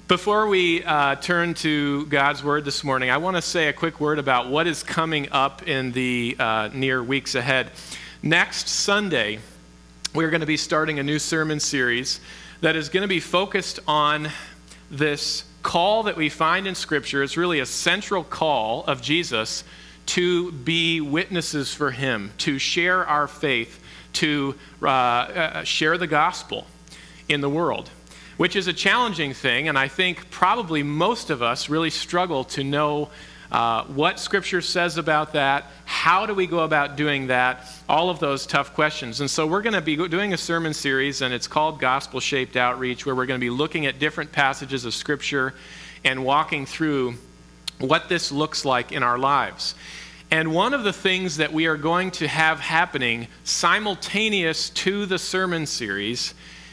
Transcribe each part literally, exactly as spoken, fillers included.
Before we uh, turn to God's Word this morning, I want to say a quick word about what is coming up in the uh, near weeks ahead. Next Sunday, we're going to be starting a new sermon series that is going to be focused on this call that we find in Scripture. It's really a central call of Jesus to be witnesses for Him, to share our faith, to uh, uh, share the gospel in the world, which is a challenging thing, and I think probably most of us really struggle to know uh, what Scripture says about that, how do we go about doing that, all of those tough questions. And so we're going to be doing a sermon series, and it's called Gospel-Shaped Outreach, where we're going to be looking at different passages of Scripture and walking through what this looks like in our lives. And one of the things that we are going to have happening simultaneous to the sermon series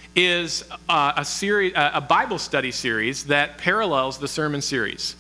is uh, a series, a Bible study series that parallels the sermon series.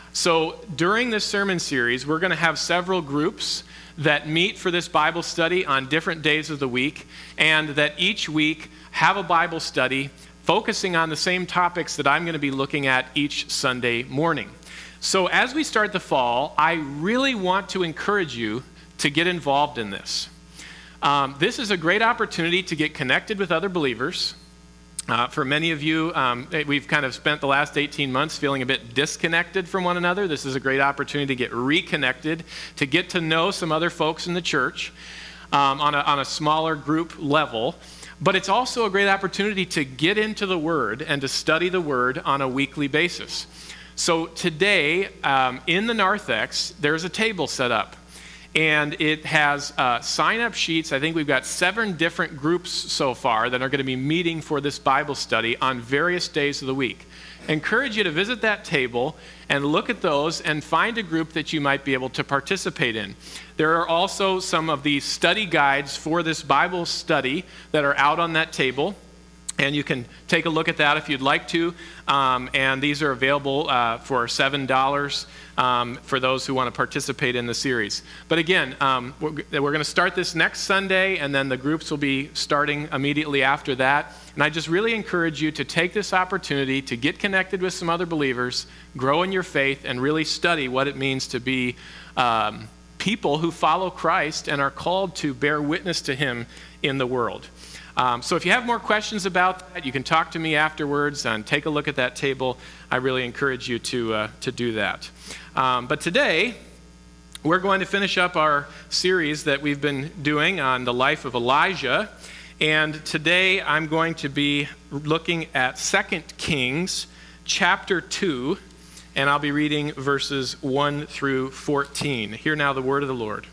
So during this sermon series, we're going to have several groups that meet for this Bible study on different days of the week, and that each week have a Bible study focusing on the same topics that I'm going to be looking at each Sunday morning. So as we start the fall, I really want to encourage you to get involved in this. Um, this is a great opportunity to get connected with other believers. Uh, for many of you, um, we've kind of spent the last eighteen months feeling a bit disconnected from one another. This is a great opportunity to get reconnected, to get to know some other folks in the church um, on, a, on a smaller group level. But it's also a great opportunity to get into the Word and to study the Word on a weekly basis. So today, um, in the narthex, there's a table set up. And it has uh, sign-up sheets. I think we've got seven different groups so far that are going to be meeting for this Bible study on various days of the week. I encourage you to visit that table and look at those and find a group that you might be able to participate in. There are also some of the study guides for this Bible study that are out on that table. And you can take a look at that if you'd like to. Um, and these are available uh, for seven dollars um, for those who want to participate in the series. But again, um, we're, we're going to start this next Sunday, and then the groups will be starting immediately after that. And I just really encourage you to take this opportunity to get connected with some other believers, grow in your faith, and really study what it means to be um, people who follow Christ and are called to bear witness to Him in the world. Um, so if you have more questions about that, you can talk to me afterwards and take a look at that table. I really encourage you to uh, to do that. Um, but today, we're going to finish up our series that we've been doing on the life of Elijah. And today, I'm going to be looking at Second Kings chapter two, and I'll be reading verses one through fourteen. Hear now the word of the Lord.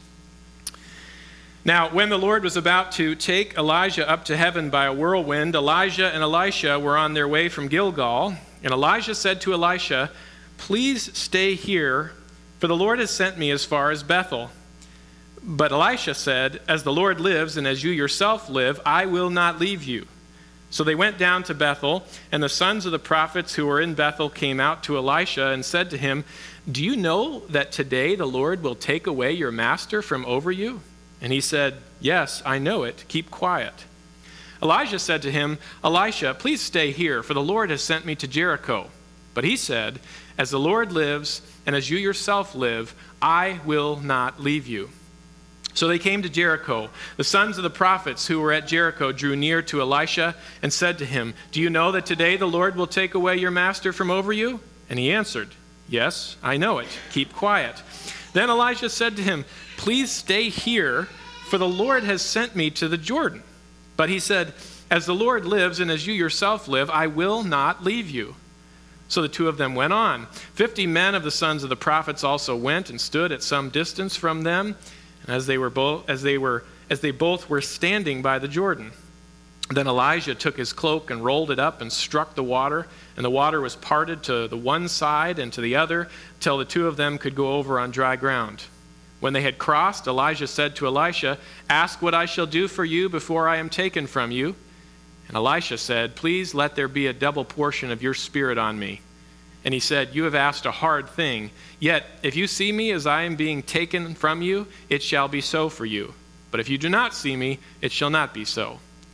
Now, when the Lord was about to take Elijah up to heaven by a whirlwind, Elijah and Elisha were on their way from Gilgal. And Elijah said to Elisha, "Please stay here, for the Lord has sent me as far as Bethel." But Elisha said, "As the Lord lives and as you yourself live, I will not leave you." So they went down to Bethel, and the sons of the prophets who were in Bethel came out to Elisha and said to him, "Do you know that today the Lord will take away your master from over you?" And he said, "Yes, I know it. Keep quiet." Elijah said to him, "Elisha, please stay here, for the Lord has sent me to Jericho." But he said, "As the Lord lives, and as you yourself live, I will not leave you." So they came to Jericho. The sons of the prophets who were at Jericho drew near to Elisha and said to him, "Do you know that today the Lord will take away your master from over you?" And he answered, "Yes, I know it. Keep quiet." Then Elisha said to him, "Please stay here, for the Lord has sent me to the Jordan." But he said, "As the Lord lives and as you yourself live, I will not leave you." So the two of them went on. Fifty men of the sons of the prophets also went and stood at some distance from them, and as they were both as they were as they both were standing by the Jordan. Then Elijah took his cloak and rolled it up and struck the water, and the water was parted to the one side and to the other, till the two of them could go over on dry ground. When they had crossed, Elijah said to Elisha, "Ask what I shall do for you before I am taken from you." And Elisha said, "Please let there be a double portion of your spirit on me." And he said, "You have asked a hard thing. Yet, if you see me as I am being taken from you, it shall be so for you. But if you do not see me, it shall not be so."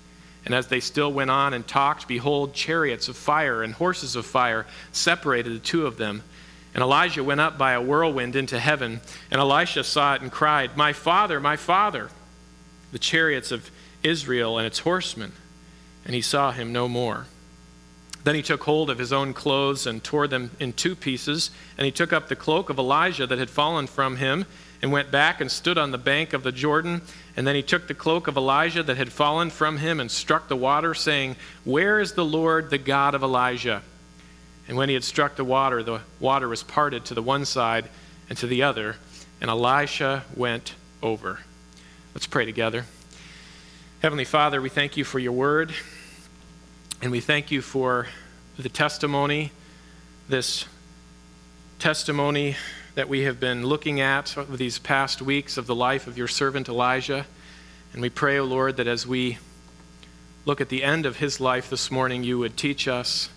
And as they still went on and talked, behold, chariots of fire and horses of fire separated the two of them. And Elijah went up by a whirlwind into heaven, and Elisha saw it and cried, My father, my father, the chariots of Israel and its horsemen. And he saw him no more. Then he took hold of his own clothes and tore them in two pieces, and he took up the cloak of Elijah that had fallen from him, and went back and stood on the bank of the Jordan. And then he took the cloak of Elijah that had fallen from him and struck the water, saying, Where is the Lord, the God of Elijah? And when he had struck the water, the water was parted to the one side and to the other, and Elisha went over. Let's pray together. Heavenly Father, we thank you for your word, and we thank you for the testimony, this testimony that we have been looking at over these past weeks of the life of your servant Elijah. And we pray, O Lord, that as we look at the end of his life this morning, you would teach us,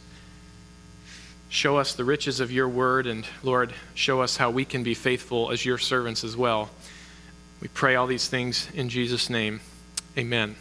show us the riches of your word, and Lord, show us how we can be faithful as your servants as well. We pray all these things in Jesus' name. Amen.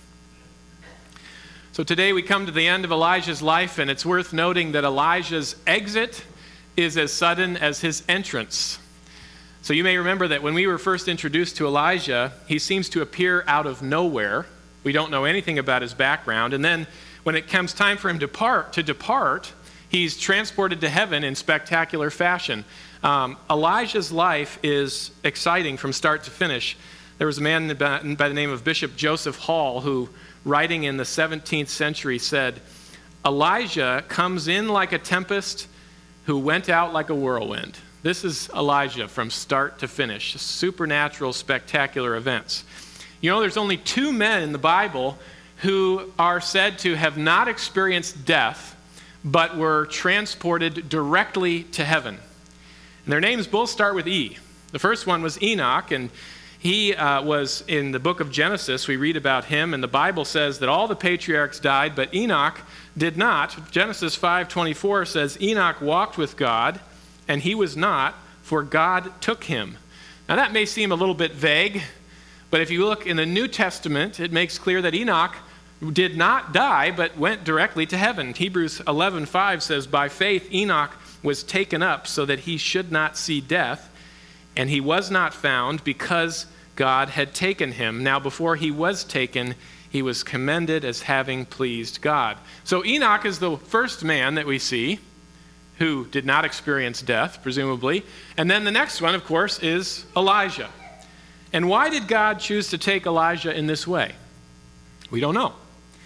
So today we come to the end of Elijah's life, and it's worth noting that Elijah's exit is as sudden as his entrance. So you may remember that when we were first introduced to Elijah, he seems to appear out of nowhere. We don't know anything about his background. And then when it comes time for him to depart, to depart he's transported to heaven in spectacular fashion. Um, Elijah's life is exciting from start to finish. There was a man by the name of Bishop Joseph Hall who, writing in the seventeenth century, said, Elijah comes in like a tempest who went out like a whirlwind. This is Elijah from start to finish. Supernatural, spectacular events. You know, there's only two men in the Bible who are said to have not experienced death, but were transported directly to heaven. And their names both start with E. The first one was Enoch, and he uh, was in the book of Genesis. We read about him, and the Bible says that all the patriarchs died, but Enoch did not. Genesis five twenty-four says, Enoch walked with God, and he was not, for God took him. Now that may seem a little bit vague, but if you look in the New Testament, it makes clear that Enoch did not die, but went directly to heaven. Hebrews eleven five says, By faith Enoch was taken up so that he should not see death, and he was not found because God had taken him. Now before he was taken, he was commended as having pleased God. So Enoch is the first man that we see who did not experience death, presumably. And then the next one, of course, is Elijah. And why did God choose to take Elijah in this way? We don't know.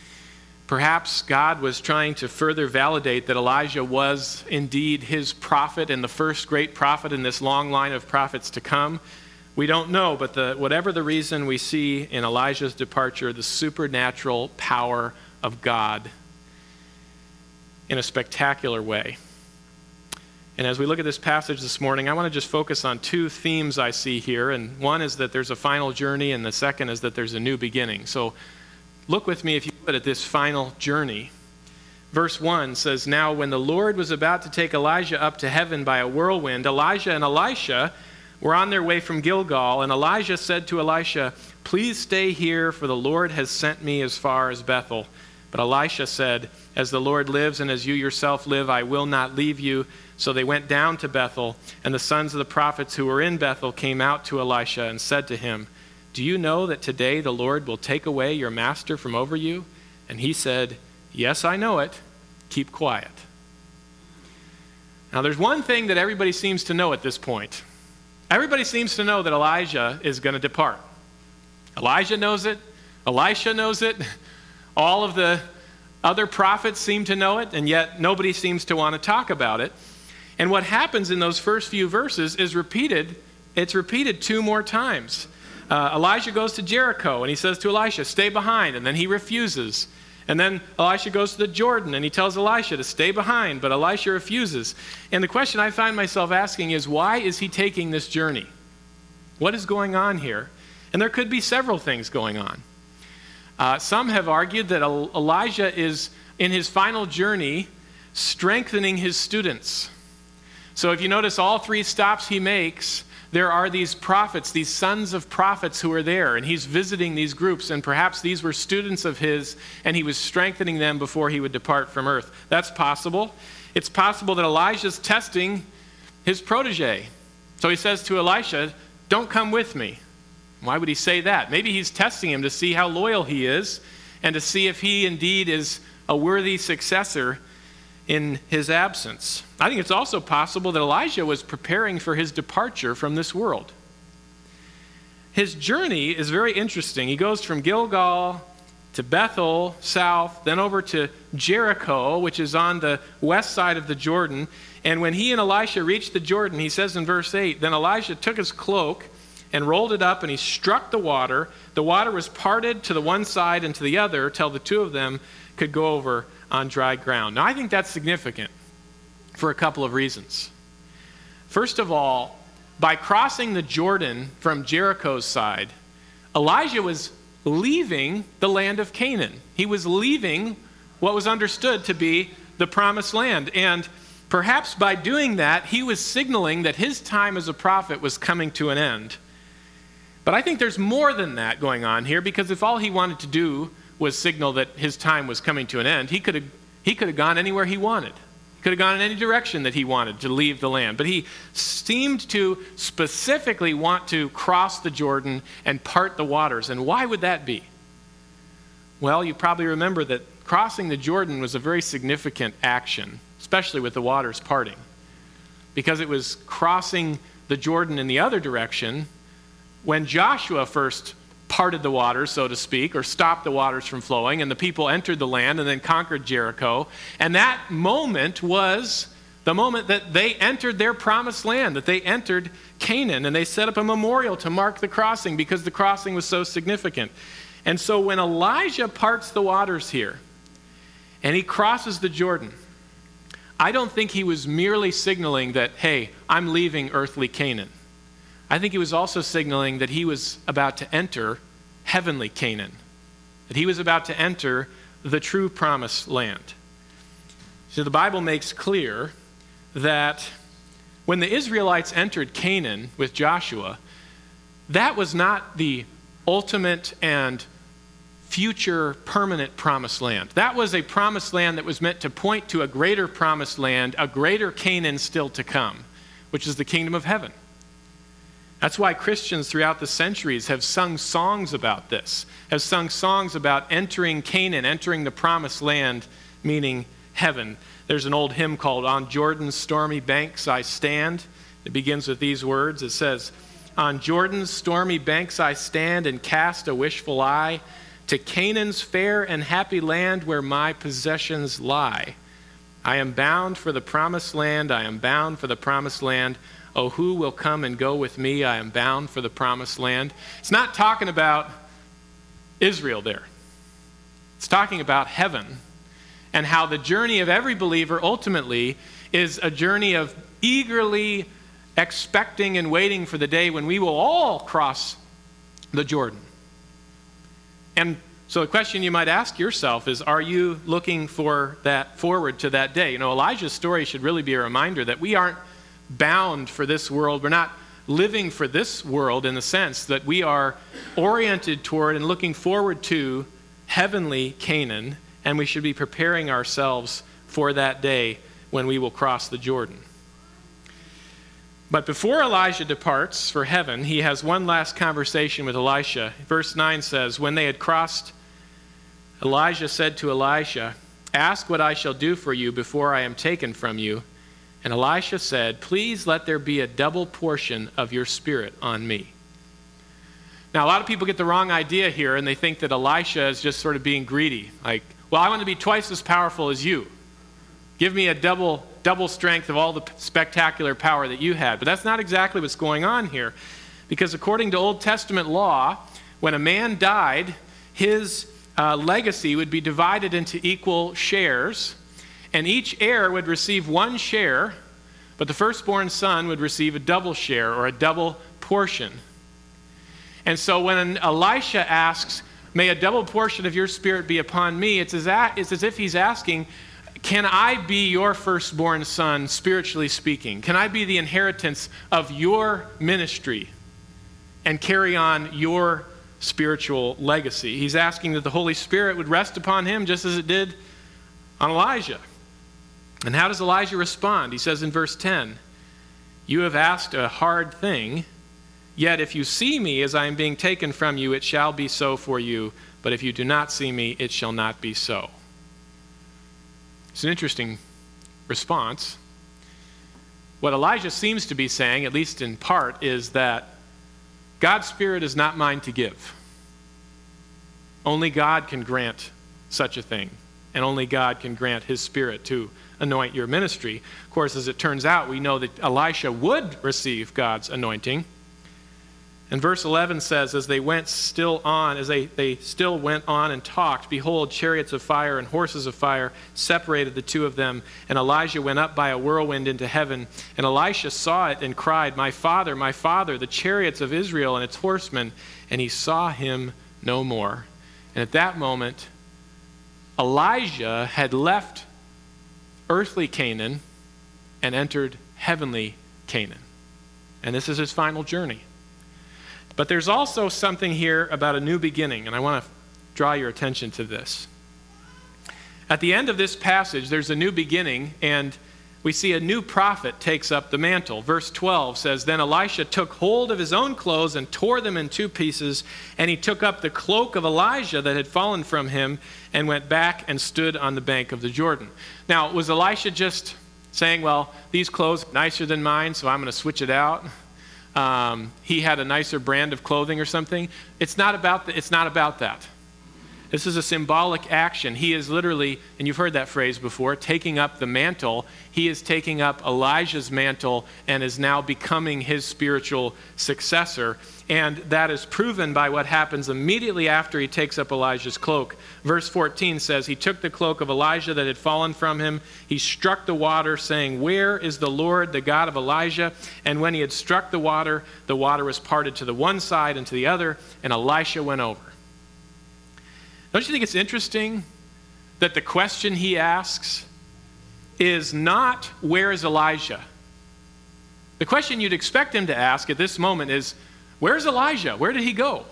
Perhaps God was trying to further validate that Elijah was indeed his prophet and the first great prophet in this long line of prophets to come. We don't know, but the, whatever the reason, we see in Elijah's departure the supernatural power of God in a spectacular way. And as we look at this passage this morning, I want to just focus on two themes I see here. And one is that there's a final journey, and the second is that there's a new beginning. So look with me, if you would, at this final journey. Verse one says, Now when the Lord was about to take Elijah up to heaven by a whirlwind, Elijah and Elisha were on their way from Gilgal, and Elijah said to Elisha, Please stay here, for the Lord has sent me as far as Bethel. But Elisha said, As the Lord lives and as you yourself live, I will not leave you. So they went down to Bethel, and the sons of the prophets who were in Bethel came out to Elisha and said to him, Do you know that today the Lord will take away your master from over you? And he said, Yes, I know it. Keep quiet. Now there's one thing that everybody seems to know at this point. Everybody seems to know that Elijah is going to depart. Elijah knows it. Elisha knows it. All of the other prophets seem to know it, and yet nobody seems to want to talk about it. And what happens in those first few verses is repeated. It's repeated two more times. Uh, Elijah goes to Jericho, and he says to Elisha, Stay behind, and then he refuses. And then Elisha goes to the Jordan, and he tells Elisha to stay behind, but Elisha refuses. And the question I find myself asking is, why is he taking this journey? What is going on here? And there could be several things going on. Uh, some have argued that Elijah is, in his final journey, strengthening his students. So if you notice all three stops he makes, there are these prophets, these sons of prophets who are there, and he's visiting these groups, and perhaps these were students of his, and he was strengthening them before he would depart from earth. That's possible. It's possible that Elijah's testing his protege. So he says to Elisha, don't come with me. Why would he say that? Maybe he's testing him to see how loyal he is and to see if he indeed is a worthy successor in his absence. I think it's also possible that Elijah was preparing for his departure from this world. His journey is very interesting. He goes from Gilgal to Bethel, south, then over to Jericho, which is on the west side of the Jordan. And when he and Elisha reached the Jordan, he says in verse eight, then Elisha took his cloak and rolled it up, and he struck the water. The water was parted to the one side and to the other till the two of them could go over on dry ground. Now, I think that's significant for a couple of reasons. First of all, by crossing the Jordan from Jericho's side, Elijah was leaving the land of Canaan. He was leaving what was understood to be the promised land. And perhaps by doing that, he was signaling that his time as a prophet was coming to an end. But I think there's more than that going on here, because if all he wanted to do was signal that his time was coming to an end, he could have he could have gone anywhere he wanted. He could have gone in any direction that he wanted to leave the land. But he seemed to specifically want to cross the Jordan and part the waters. And why would that be? Well, you probably remember that crossing the Jordan was a very significant action, especially with the waters parting, because it was crossing the Jordan in the other direction when Joshua first parted the waters, so to speak, or stopped the waters from flowing, and the people entered the land and then conquered Jericho. And that moment was the moment that they entered their promised land, that they entered Canaan, and they set up a memorial to mark the crossing because the crossing was so significant. And so when Elijah parts the waters here and he crosses the Jordan, I don't think he was merely signaling that, hey, I'm leaving earthly Canaan. I think he was also signaling that he was about to enter heavenly Canaan, that he was about to enter the true promised land. So the Bible makes clear that when the Israelites entered Canaan with Joshua, that was not the ultimate and future permanent promised land. That was a promised land that was meant to point to a greater promised land, a greater Canaan still to come, which is the kingdom of heaven. That's why Christians throughout the centuries have sung songs about this, have sung songs about entering Canaan, entering the promised land, meaning heaven. There's an old hymn called "On Jordan's Stormy Banks I Stand." It begins with these words. It says, "On Jordan's stormy banks I stand and cast a wishful eye to Canaan's fair and happy land where my possessions lie. I am bound for the promised land, I am bound for the promised land. Oh, who will come and go with me? I am bound for the promised land." It's not talking about Israel there. It's talking about heaven and how the journey of every believer ultimately is a journey of eagerly expecting and waiting for the day when we will all cross the Jordan. And so the question you might ask yourself is, are you looking for that, forward to that day? You know, Elijah's story should really be a reminder that we aren't bound for this world. We're not living for this world in the sense that we are oriented toward and looking forward to heavenly Canaan, and we should be preparing ourselves for that day when we will cross the Jordan. But before Elijah departs for heaven, he has one last conversation with Elisha. Verse nine says, "When they had crossed, Elijah said to Elisha, 'Ask what I shall do for you before I am taken from you.' And Elisha said, 'Please let there be a double portion of your spirit on me.'" Now, a lot of people get the wrong idea here, and they think that Elisha is just sort of being greedy. Like, well, I want to be twice as powerful as you. Give me a double, double strength of all the spectacular power that you had. But that's not exactly what's going on here. Because according to Old Testament law, when a man died, his uh, legacy would be divided into equal shares. And each heir would receive one share, but the firstborn son would receive a double share or a double portion. And so when Elisha asks, "May a double portion of your spirit be upon me," it's as, a, it's as if he's asking, Can I be your firstborn son, spiritually speaking? Can I be the inheritance of your ministry and carry on your spiritual legacy? He's asking that the Holy Spirit would rest upon him just as it did on Elijah. And how does Elijah respond? He says in verse ten, "You have asked a hard thing, yet if you see me as I am being taken from you, it shall be so for you. But if you do not see me, it shall not be so." It's an interesting response. What Elijah seems to be saying, at least in part, is that God's Spirit is not mine to give. Only God can grant such a thing, and only God can grant his Spirit to anoint your ministry. Of course, as it turns out, we know that Elisha would receive God's anointing. And verse eleven says, as they went still on, as they, they still went on and talked, behold, chariots of fire and horses of fire separated the two of them. And Elijah went up by a whirlwind into heaven. And Elisha saw it and cried, "My father, my father, the chariots of Israel and its horsemen." And he saw him no more. And at that moment, Elijah had left earthly Canaan and entered heavenly Canaan. And this is his final journey. But there's also something here about a new beginning, and I want to draw your attention to this. At the end of this passage, there's a new beginning, and we see a new prophet takes up the mantle. Verse twelve says, "Then Elisha took hold of his own clothes and tore them in two pieces, and he took up the cloak of Elijah that had fallen from him and went back and stood on the bank of the Jordan." Now, was Elisha just saying, well, these clothes are nicer than mine, so I'm going to switch it out? Um, he had a nicer brand of clothing or something? It's not about the, it's not about that. This is a symbolic action. He is literally, and you've heard that phrase before, taking up the mantle. He is taking up Elijah's mantle and is now becoming his spiritual successor. And that is proven by what happens immediately after he takes up Elijah's cloak. Verse fourteen says, "He took the cloak of Elijah that had fallen from him. He struck the water, saying, 'Where is the Lord, the God of Elijah?' And when he had struck the water, the water was parted to the one side and to the other, and Elisha went over." Don't you think it's interesting that the question he asks is not, "Where is Elijah?" The question you'd expect him to ask at this moment is, "Where's Elijah? Where did he go?"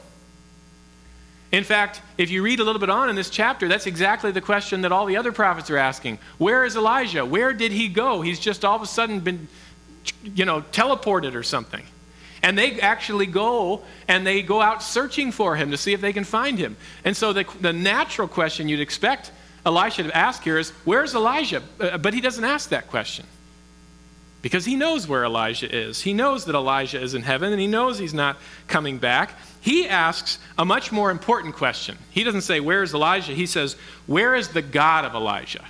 In fact, if you read a little bit on in this chapter, that's exactly the question that all the other prophets are asking. Where is Elijah? Where did he go? He's just all of a sudden been, you know, teleported or something. And they actually go and they go out searching for him to see if they can find him. And so the, the natural question you'd expect Elisha to ask here is, "Where's Elijah?" Uh, but he doesn't ask that question because he knows where Elijah is. He knows that Elijah is in heaven and he knows he's not coming back. He asks a much more important question. He doesn't say, "Where's Elijah?" He says, "Where is the God of Elijah?"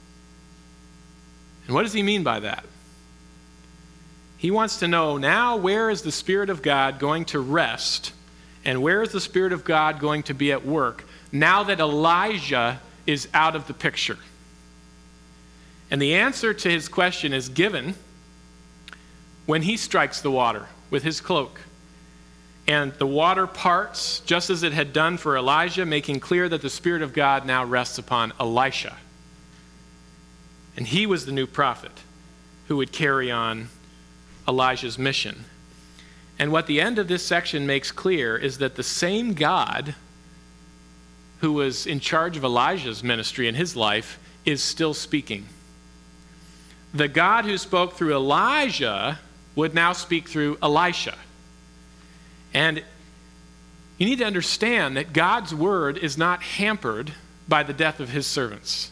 And what does he mean by that? He wants to know now, where is the Spirit of God going to rest, and where is the Spirit of God going to be at work now that Elijah is out of the picture? And the answer to his question is given when he strikes the water with his cloak. And the water parts just as it had done for Elijah, making clear that the Spirit of God now rests upon Elisha. And he was the new prophet who would carry on Elijah's mission. And what the end of this section makes clear is that the same God who was in charge of Elijah's ministry in his life is still speaking. The God who spoke through Elijah would now speak through Elisha. And you need to understand that God's word is not hampered by the death of his servants.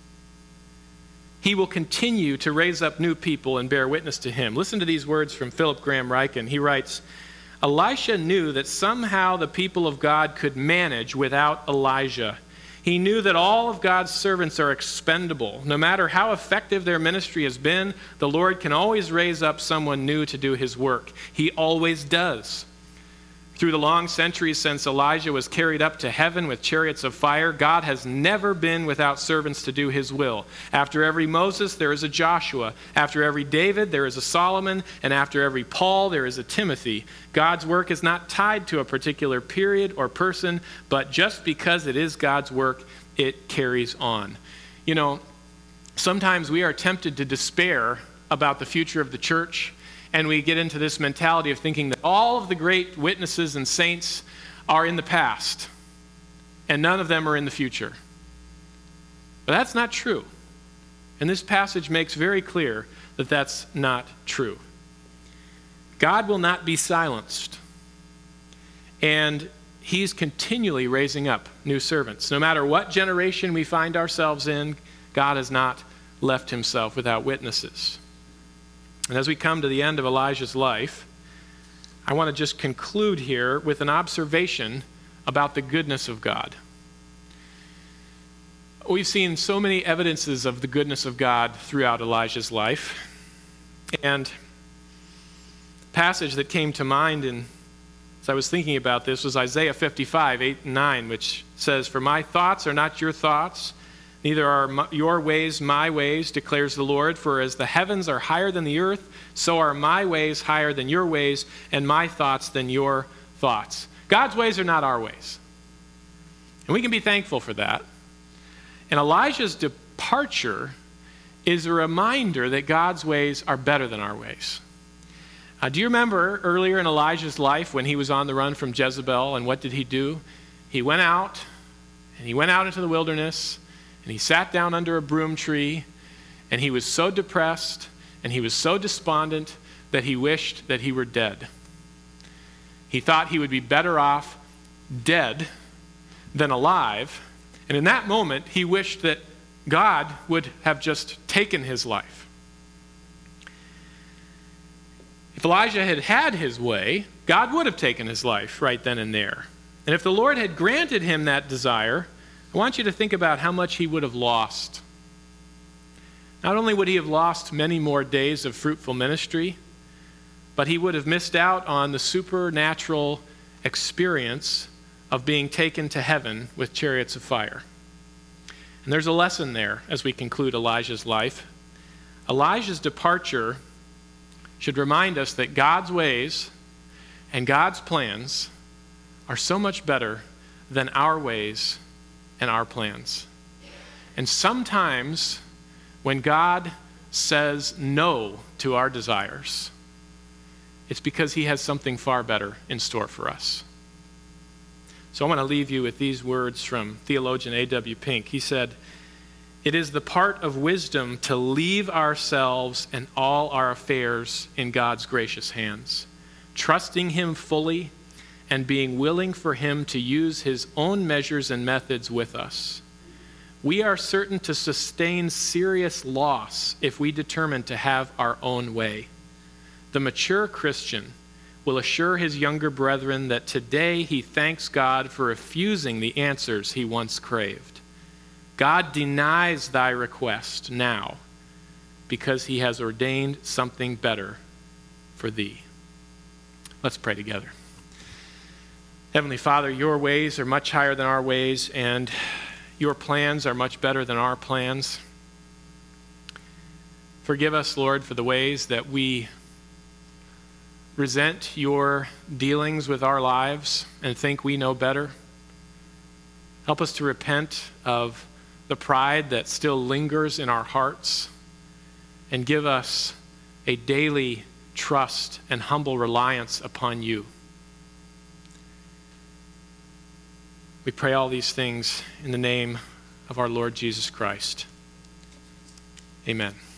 He will continue to raise up new people and bear witness to him. Listen to these words from Philip Graham Ryken. He writes, "Elisha knew that somehow the people of God could manage without Elijah. He knew that all of God's servants are expendable. No matter how effective their ministry has been, the Lord can always raise up someone new to do his work. He always does. Through the long centuries since Elijah was carried up to heaven with chariots of fire, God has never been without servants to do his will. After every Moses, there is a Joshua. After every David, there is a Solomon. And after every Paul, there is a Timothy. God's work is not tied to a particular period or person, but just because it is God's work, it carries on." You know, sometimes we are tempted to despair about the future of the church, and we get into this mentality of thinking that all of the great witnesses and saints are in the past, and none of them are in the future. But that's not true. And this passage makes very clear that that's not true. God will not be silenced. And he's continually raising up new servants. No matter what generation we find ourselves in, God has not left himself without witnesses. And as we come to the end of Elijah's life, I want to just conclude here with an observation about the goodness of God. We've seen so many evidences of the goodness of God throughout Elijah's life. And the passage that came to mind in, as I was thinking about this was Isaiah fifty-five, eight and nine, which says, "For my thoughts are not your thoughts, neither are my, your ways my ways, declares the Lord. For as the heavens are higher than the earth, so are my ways higher than your ways, and my thoughts than your thoughts." God's ways are not our ways. And we can be thankful for that. And Elijah's departure is a reminder that God's ways are better than our ways. Uh, do you remember earlier in Elijah's life when he was on the run from Jezebel, and what did he do? He went out, and he went out into the wilderness, and he sat down under a broom tree, and he was so depressed, and he was so despondent that he wished that he were dead. He thought he would be better off dead than alive. And in that moment, he wished that God would have just taken his life. If Elijah had had his way, God would have taken his life right then and there. And if the Lord had granted him that desire, I want you to think about how much he would have lost. Not only would he have lost many more days of fruitful ministry, but he would have missed out on the supernatural experience of being taken to heaven with chariots of fire. And there's a lesson there as we conclude Elijah's life. Elijah's departure should remind us that God's ways and God's plans are so much better than our ways and our plans. And sometimes when God says no to our desires, it's because he has something far better in store for us. So I want to leave you with these words from theologian A W Pink. He said, "It is the part of wisdom to leave ourselves and all our affairs in God's gracious hands, trusting him fully and being willing for him to use his own measures and methods with us. We are certain to sustain serious loss if we determine to have our own way. The mature Christian will assure his younger brethren that today he thanks God for refusing the answers he once craved. God denies thy request now because he has ordained something better for thee." Let's pray together. Heavenly Father, your ways are much higher than our ways, and your plans are much better than our plans. Forgive us, Lord, for the ways that we resent your dealings with our lives and think we know better. Help us to repent of the pride that still lingers in our hearts, and give us a daily trust and humble reliance upon you. We pray all these things in the name of our Lord Jesus Christ. Amen.